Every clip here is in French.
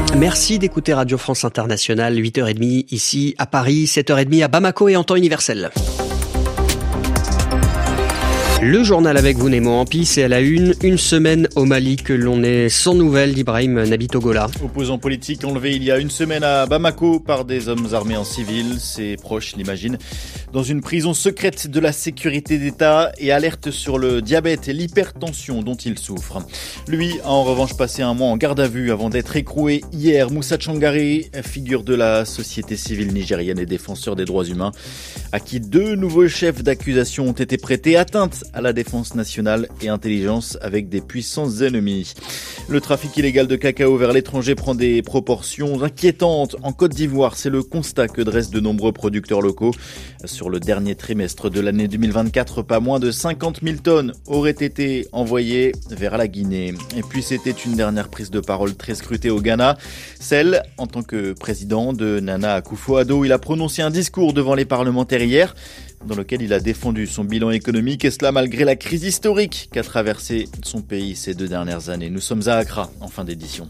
Merci d'écouter Radio France Internationale, 8h30 ici à Paris, 7h30 à Bamako et en temps universel. Le journal avec vous, Nemo Ampi, c'est à la une semaine au Mali que l'on est sans nouvelles d'Ibrahim Nabitogola. Opposant politique enlevé il y a une semaine à Bamako par des hommes armés en civil. Ses proches l'imaginent dans une prison secrète de la sécurité d'État et alerte sur le diabète et l'hypertension dont il souffre. Lui a en revanche passé un mois en garde à vue avant d'être écroué hier. Moussa Tchangari, figure de la société civile nigérienne et défenseur des droits humains, à qui 2 nouveaux chefs d'accusation ont été prêtés, atteinte à la défense nationale et intelligence avec des puissants ennemis. Le trafic illégal de cacao vers l'étranger prend des proportions inquiétantes en Côte d'Ivoire. C'est le constat que dressent de nombreux producteurs locaux. Sur le dernier trimestre de l'année 2024, pas moins de 50 000 tonnes auraient été envoyées vers la Guinée. Et puis c'était une dernière prise de parole très scrutée au Ghana. Celle, en tant que président de Nana Akufo-Addo, il a prononcé un discours devant les parlementaires hier, dans lequel il a défendu son bilan économique, et cela malgré la crise historique qu'a traversé son pays ces 2 dernières années. Nous sommes à Accra, en fin d'édition.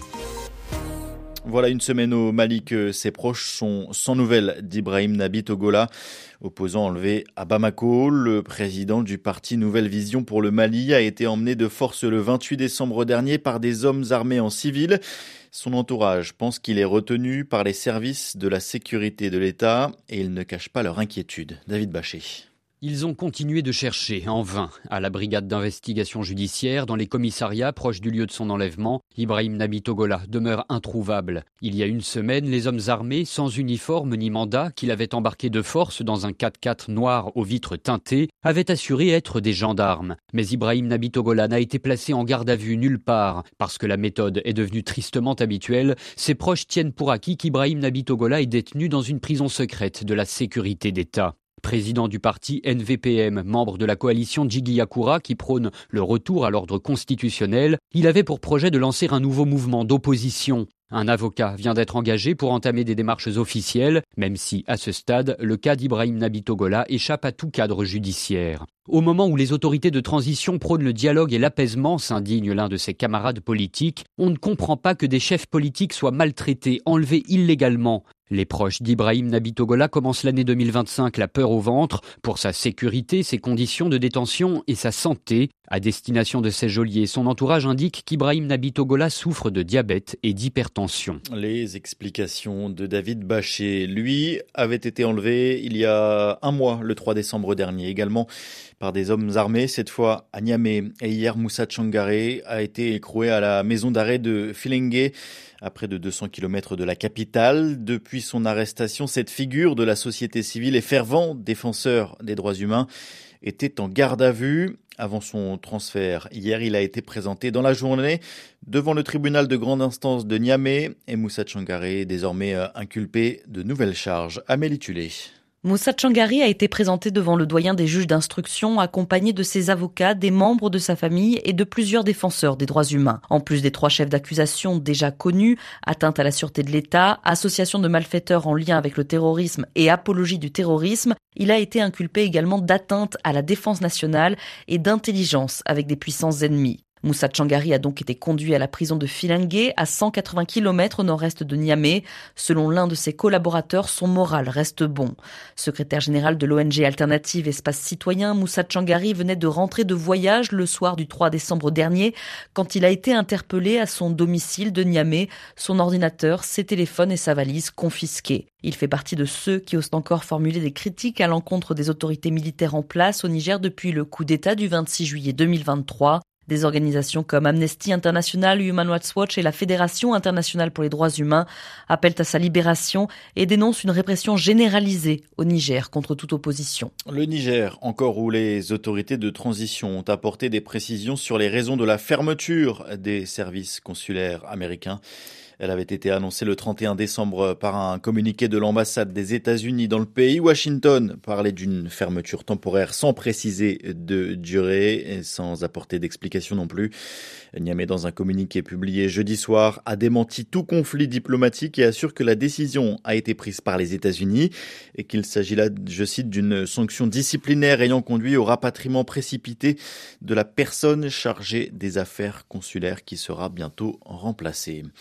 Voilà une semaine au Mali que ses proches sont sans nouvelles d'Ibrahim Nabitogola, opposant enlevé à Bamako. Le président du parti Nouvelle Vision pour le Mali a été emmené de force le 28 décembre dernier par des hommes armés en civil. Son entourage pense qu'il est retenu par les services de la sécurité de l'État et ils ne cachent pas leur inquiétude. David Bachet. Ils ont continué de chercher, en vain, à la brigade d'investigation judiciaire, dans les commissariats proches du lieu de son enlèvement. Ibrahim Nabitogola demeure introuvable. Il y a une semaine, les hommes armés, sans uniforme ni mandat, qu'il avait embarqué de force dans un 4x4 noir aux vitres teintées, avaient assuré être des gendarmes. Mais Ibrahim Nabitogola n'a été placé en garde à vue nulle part. Parce que la méthode est devenue tristement habituelle, ses proches tiennent pour acquis qu'Ibrahim Nabitogola est détenu dans une prison secrète de la sécurité d'État. Président du parti NVPM, membre de la coalition Djigiyakura qui prône le retour à l'ordre constitutionnel, il avait pour projet de lancer un nouveau mouvement d'opposition. Un avocat vient d'être engagé pour entamer des démarches officielles, même si, à ce stade, le cas d'Ibrahim Nabitogola échappe à tout cadre judiciaire. Au moment où les autorités de transition prônent le dialogue et l'apaisement, s'indigne l'un de ses camarades politiques, on ne comprend pas que des chefs politiques soient maltraités, enlevés illégalement. Les proches d'Ibrahim Nabitogola commencent l'année 2025 la peur au ventre pour sa sécurité, ses conditions de détention et sa santé. À destination de ses geôliers, son entourage indique qu'Ibrahim Nabitogola souffre de diabète et d'hypertension. Les explications de David Bachet. Lui avait été enlevé il y a un mois, le 3 décembre dernier, également par des hommes armés, cette fois à Niamey. Et hier, Moussa Tchangari a été écroué à la maison d'arrêt de Filengue, à près de 200 km de la capitale. Depuis son arrestation, cette figure de la société civile et fervent défenseur des droits humains était en garde à vue. Avant son transfert, hier, il a été présenté dans la journée devant le tribunal de grande instance de Niamey et Moussa Tchangari est désormais inculpé de nouvelles charges. Amélie Tulé. Moussa Tchangari a été présenté devant le doyen des juges d'instruction, accompagné de ses avocats, des membres de sa famille et de plusieurs défenseurs des droits humains. En plus des 3 chefs d'accusation déjà connus, atteinte à la sûreté de l'État, association de malfaiteurs en lien avec le terrorisme et apologie du terrorisme, il a été inculpé également d'atteinte à la défense nationale et d'intelligence avec des puissants ennemis. Moussa Tchangari a donc été conduit à la prison de Filengue, à 180 km au nord-est de Niamey. Selon l'un de ses collaborateurs, son moral reste bon. Secrétaire général de l'ONG Alternative Espace Citoyen, Moussa Tchangari venait de rentrer de voyage le soir du 3 décembre dernier quand il a été interpellé à son domicile de Niamey, son ordinateur, ses téléphones et sa valise confisqués. Il fait partie de ceux qui osent encore formuler des critiques à l'encontre des autorités militaires en place au Niger depuis le coup d'État du 26 juillet 2023. Des organisations comme Amnesty International, Human Rights Watch et la Fédération internationale pour les droits humains appellent à sa libération et dénoncent une répression généralisée au Niger contre toute opposition. Le Niger, encore où les autorités de transition ont apporté des précisions sur les raisons de la fermeture des services consulaires américains. Elle avait été annoncée le 31 décembre par un communiqué de l'ambassade des États-Unis dans le pays. Washington parlait d'une fermeture temporaire sans préciser de durée et sans apporter d'explication non plus. Niamey, dans un communiqué publié jeudi soir, a démenti tout conflit diplomatique et assure que la décision a été prise par les États-Unis et qu'il s'agit là, je cite, d'une sanction disciplinaire ayant conduit au rapatriement précipité de la personne chargée des affaires consulaires qui sera bientôt remplacée.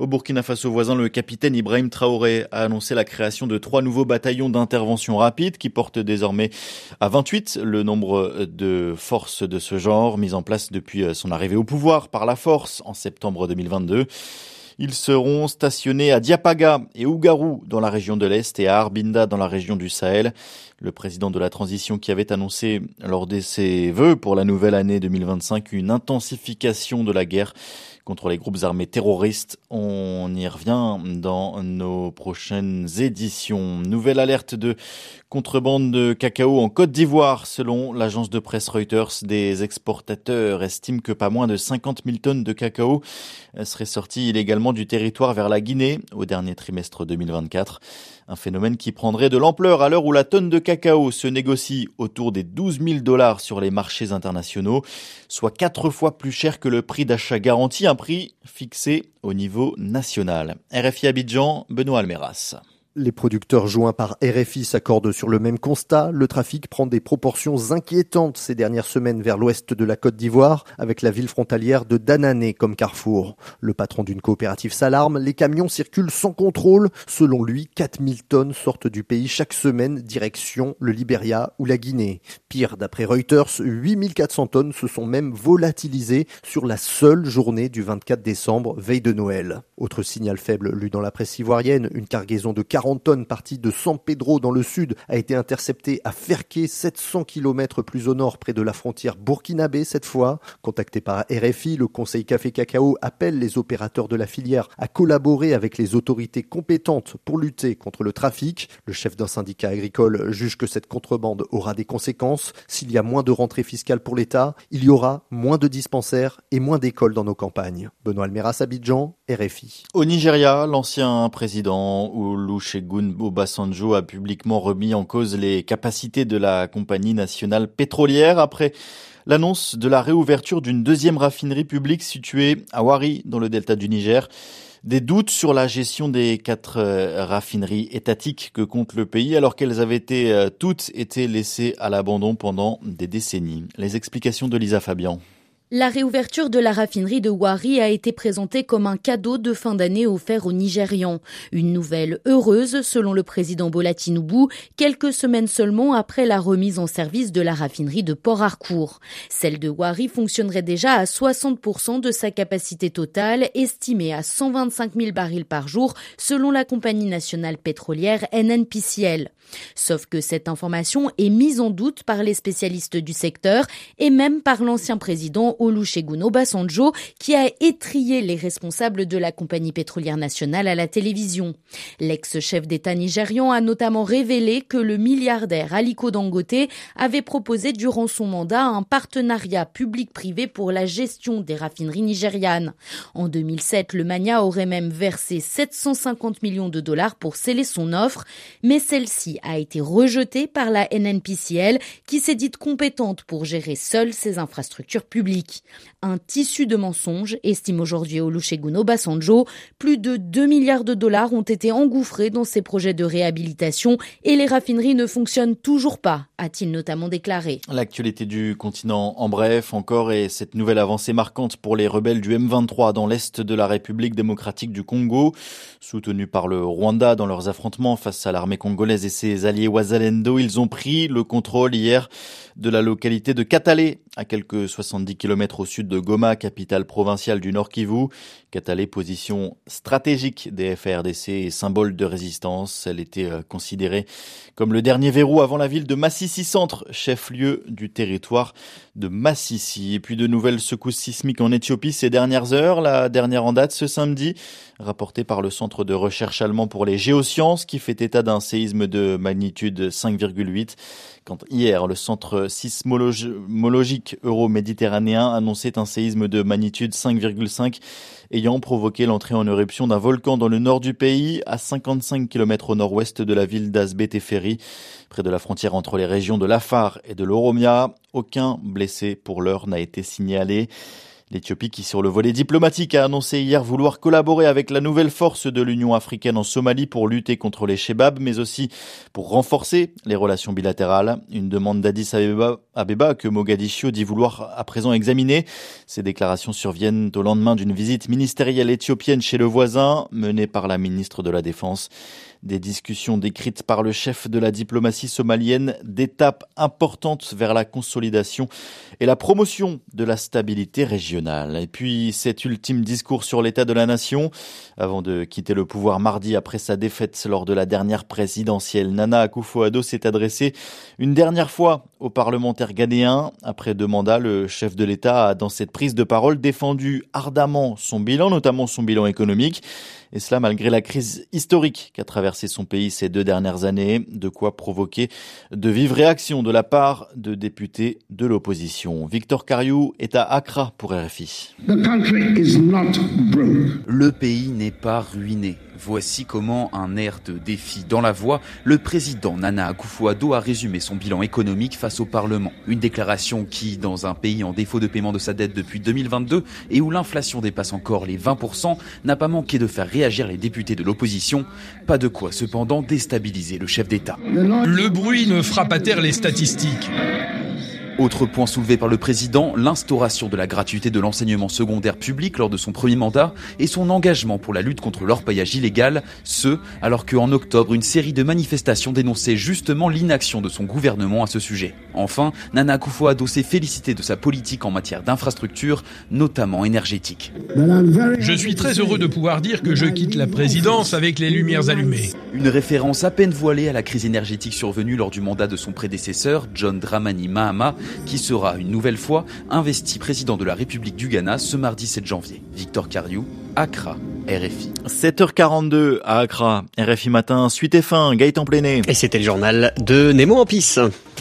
Au Burkina Faso voisin, le capitaine Ibrahim Traoré a annoncé la création de 3 nouveaux bataillons d'intervention rapide qui portent désormais à 28 le nombre de forces de ce genre mises en place depuis son arrivée au pouvoir par la force en septembre 2022. Ils seront stationnés à Diapaga et Ougarou dans la région de l'Est et à Arbinda dans la région du Sahel. Le président de la transition qui avait annoncé lors de ses vœux pour la nouvelle année 2025 une intensification de la guerre contre les groupes armés terroristes. On y revient dans nos prochaines éditions. Nouvelle alerte de contrebande de cacao en Côte d'Ivoire. Selon l'agence de presse Reuters, des exportateurs estiment que pas moins de 50 000 tonnes de cacao seraient sorties illégalement du territoire vers la Guinée au dernier trimestre 2024. Un phénomène qui prendrait de l'ampleur à l'heure où la tonne de cacao se négocie autour des $12 000 sur les marchés internationaux, soit 4 fois plus cher que le prix d'achat garanti, un prix fixé au niveau national. RFI Abidjan, Benoît Almeras. Les producteurs joints par RFI s'accordent sur le même constat. Le trafic prend des proportions inquiétantes ces dernières semaines vers l'ouest de la Côte d'Ivoire, avec la ville frontalière de Danané comme carrefour. Le patron d'une coopérative s'alarme, les camions circulent sans contrôle. Selon lui, 4000 tonnes sortent du pays chaque semaine, direction le Libéria ou la Guinée. Pire, d'après Reuters, 8400 tonnes se sont même volatilisées sur la seule journée du 24 décembre, veille de Noël. Autre signal faible lu dans la presse ivoirienne, une cargaison de 40 tonnes partie de San Pedro dans le sud a été interceptée à Ferké, 700 km plus au nord près de la frontière burkinabé cette fois. Contacté par RFI, le Conseil Café Cacao appelle les opérateurs de la filière à collaborer avec les autorités compétentes pour lutter contre le trafic. Le chef d'un syndicat agricole juge que cette contrebande aura des conséquences. S'il y a moins de rentrées fiscales pour l'État, il y aura moins de dispensaires et moins d'écoles dans nos campagnes. Benoît Almeras, Abidjan, RFI. Au Nigeria, l'ancien président Olusegun Obasanjo a publiquement remis en cause les capacités de la compagnie nationale pétrolière après l'annonce de la réouverture d'une deuxième raffinerie publique située à Warri dans le delta du Niger. Des doutes sur la gestion des 4 raffineries étatiques que compte le pays alors qu'elles avaient toutes été laissées à l'abandon pendant des décennies. Les explications de Lisa Fabian. La réouverture de la raffinerie de Warri a été présentée comme un cadeau de fin d'année offert aux Nigérians. Une nouvelle heureuse, selon le président Bola Tinubu, quelques semaines seulement après la remise en service de la raffinerie de Port Harcourt. Celle de Warri fonctionnerait déjà à 60% de sa capacité totale, estimée à 125 000 barils par jour, selon la compagnie nationale pétrolière NNPCL. Sauf que cette information est mise en doute par les spécialistes du secteur et même par l'ancien président Olusegun Obasanjo qui a étrillé les responsables de la compagnie pétrolière nationale à la télévision. L'ex-chef d'État nigérian a notamment révélé que le milliardaire Aliko Dangote avait proposé durant son mandat un partenariat public-privé pour la gestion des raffineries nigérianes. En 2007, le Mania aurait même versé 750 millions de dollars pour sceller son offre, mais celle-ci a été rejetée par la NNPCL qui s'est dite compétente pour gérer seule ses infrastructures publiques. Un tissu de mensonges, estime aujourd'hui Olusegun Obasanjo. Plus de 2 milliards de dollars ont été engouffrés dans ces projets de réhabilitation et les raffineries ne fonctionnent toujours pas, a-t-il notamment déclaré. L'actualité du continent en bref encore et cette nouvelle avancée marquante pour les rebelles du M23 dans l'est de la République démocratique du Congo, soutenus par le Rwanda dans leurs affrontements face à l'armée congolaise et ses alliés Wazalendo. Ils ont pris le contrôle hier de la localité de Katale, à quelques 70 km au sud de Goma, capitale provinciale du Nord Kivu. Katale, position stratégique des FARDC et symbole de résistance. Elle était considérée comme le dernier verrou avant la ville de Massissi Centre, chef-lieu du territoire de Massissi. Et puis de nouvelles secousses sismiques en Éthiopie ces dernières heures. La dernière en date ce samedi, rapportée par le Centre de recherche allemand pour les géosciences qui fait état d'un séisme de magnitude 5,8. Quand hier, le Centre sismologique euro-méditerranéen annonçait un séisme de magnitude 5,5 ayant provoqué l'entrée en éruption d'un volcan dans le nord du pays, à 55 km au nord-ouest de la ville d'Azbé-Teferi, près de la frontière entre les régions de l'Afar et de l'Oromia. Aucun blessé pour l'heure n'a été signalé. L'Éthiopie qui, sur le volet diplomatique, a annoncé hier vouloir collaborer avec la nouvelle force de l'Union africaine en Somalie pour lutter contre les Chebabs, mais aussi pour renforcer les relations bilatérales. Une demande d'Addis Abeba que Mogadiscio dit vouloir à présent examiner. Ces déclarations surviennent au lendemain d'une visite ministérielle éthiopienne chez le voisin, menée par la ministre de la Défense. Des discussions décrites par le chef de la diplomatie somalienne d'étapes importantes vers la consolidation et la promotion de la stabilité régionale. Et puis cet ultime discours sur l'état de la nation, avant de quitter le pouvoir mardi après sa défaite lors de la dernière présidentielle. Nana Akufo-Addo s'est adressé une dernière fois aux parlementaires ghanéens. Après 2 mandats, le chef de l'État a, dans cette prise de parole, défendu ardemment son bilan, notamment son bilan économique. Et cela malgré la crise historique qu'a traversé son pays ces 2 dernières années, de quoi provoquer de vives réactions de la part de députés de l'opposition. Victor Kariou est à Accra pour RFI. Le pays n'est pas ruiné. Voici comment un air de défi dans la voix, le président Nana Akufo-Addo a résumé son bilan économique face au Parlement. Une déclaration qui, dans un pays en défaut de paiement de sa dette depuis 2022 et où l'inflation dépasse encore les 20%, n'a pas manqué de faire réagir les députés de l'opposition. Pas de quoi cependant déstabiliser le chef d'État. Le bruit ne fera pas taire les statistiques. Autre point soulevé par le président, l'instauration de la gratuité de l'enseignement secondaire public lors de son premier mandat et son engagement pour la lutte contre l'orpaillage illégal, alors qu'en octobre, une série de manifestations dénonçaient justement l'inaction de son gouvernement à ce sujet. Enfin, Nana Akufo-Addo s'est félicité de sa politique en matière d'infrastructures, notamment énergétiques. Je suis très heureux de pouvoir dire que je quitte la présidence avec les lumières allumées. Une référence à peine voilée à la crise énergétique survenue lors du mandat de son prédécesseur, John Dramani Mahama, qui sera une nouvelle fois investi président de la République du Ghana ce mardi 7 janvier. Victor Kariou, Accra, RFI. 7h42 à Accra, RFI Matin, suite et fin, Gaëtan Pléné. Et c'était le journal de Nemo en pisse.